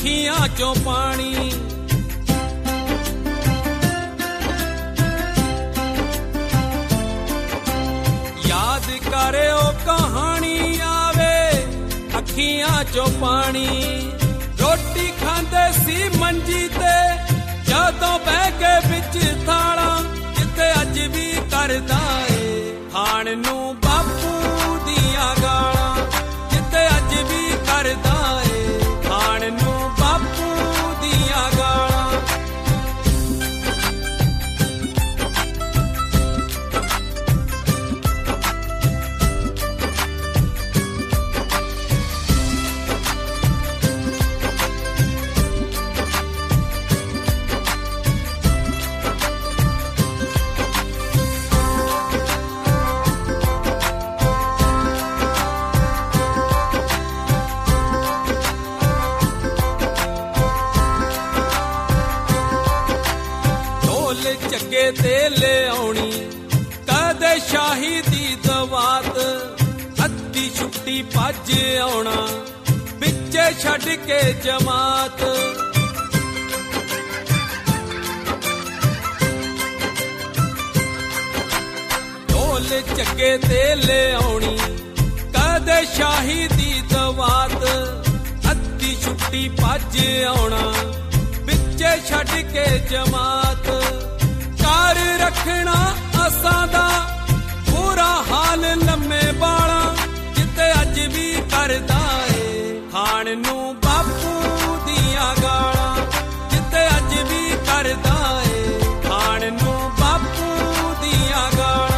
ਅੱਖੀਆਂ ਚੋਂ ਪਾਣੀ। ਯਾਦ ਕਰਿਓ ਕਹਾਣੀ ਆਵੇ ਅੱਖੀਆਂ ਚੋਂ ਪਾਣੀ। ਰੋਟੀ ਖਾਂਦੇ ਸੀ ਮੰਜੀ ਤੇ ਜਦੋਂ ਬਹਿ ਕੇ ਵਿੱਚ ਥਾਲਾਂ, ਜਿੱਥੇ ਅੱਜ ਵੀ ਕਰਦਾ ਏ ਖਾਣ ਨੂੰ ਬਾਪੂ ਦੀਆਂ ਗਾਲਾਂ, ਜਿੱਥੇ ਅੱਜ ਵੀ ਕਰਦਾ ਏ ਖਾਣ ਨੂੰ ਬਾਪੂ ਦੀਆਂ ਗਾਲਾਂ। ਚੱਗੇ ਤੇ ਲਿਆਉਣੀ ਕਦੇ ਸ਼ਾਹੀ ਦੀ ਦਵਾਤ, ਅੱਧੀ ਛੁੱਟੀ ਭੱਜ ਆਉਣਾ ਵਿੱਚੇ ਛੱਡ ਕੇ ਜਮਾਤ। ਢੋਲ ਚੱਗੇ ਤੇ ਲਿਆਉਣੀ ਕਦੇ ਸ਼ਾਹੀ ਦੀ ਦਵਾਤ, ਅੱਧੀ ਛੁੱਟੀ ਭੱਜ ਆਉਣਾ ਵਿੱਚੇ ਛੱਡ ਕੇ ਜਮਾਤ। ਘਰ ਰੱਖਣਾ ਅਸਾਂ ਦਾ ਬੁਰਾ ਹਾਲ ਲੰਮੇ ਬਾਲਾਂ, ਜਿੱਥੇ ਅੱਜ ਵੀ ਕਰਦਾ ਏ ਖਾਣ ਨੂੰ ਬਾਪੂ ਦੀਆਂ ਗਾਲਾਂ, ਜਿੱਥੇ ਅੱਜ ਵੀ ਕਰਦਾ ਏ ਖਾਣ ਨੂੰ ਬਾਪੂ ਦੀਆਂ ਗਾਲਾਂ।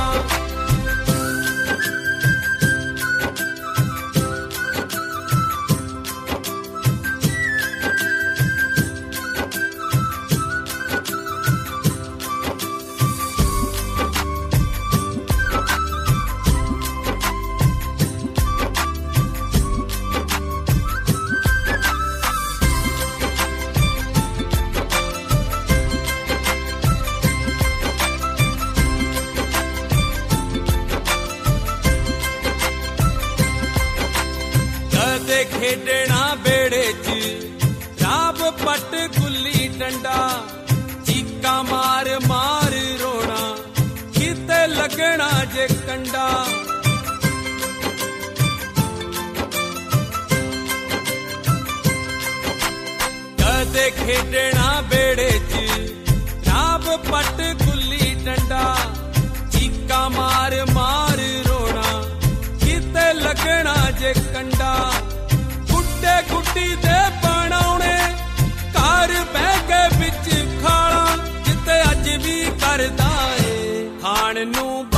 ਖੇਡਣਾ ਬੇੜੇ 'ਚ ਰਾਬ ਪੱਟ ਗੁੱਲੀ ਡੰਡਾ, ਚੀਕਾਂ ਮਾਰ ਮਾਰ ਰੋਣਾ ਕਿਤੇ ਲੱਗਣਾ ਜੇ ਕੰਡਾ। ਕਦੇ ਖੇਡਣਾ ਬੇੜੇ 'ਚ ਰਾਬ ਪੱਟ ਗੁੱਲੀ ਡੰਡਾ, ਚੀਕਾਂ ਮਾਰ ਮਾਰ ਰੋਣਾ ਕਿਤੇ ਲੱਗਣਾ ਜੇ ਕੰਡਾ। ਗੁੱਡੀ ਦੇ ਬਣਾਉਣੇ ਘਰ ਬਹਿ ਕੇ ਵਿੱਚ ਖਾਲਾਂ, ਜਿੱਥੇ ਅੱਜ ਵੀ ਕਰਦਾ ਏ ਖਾਣ ਨੂੰ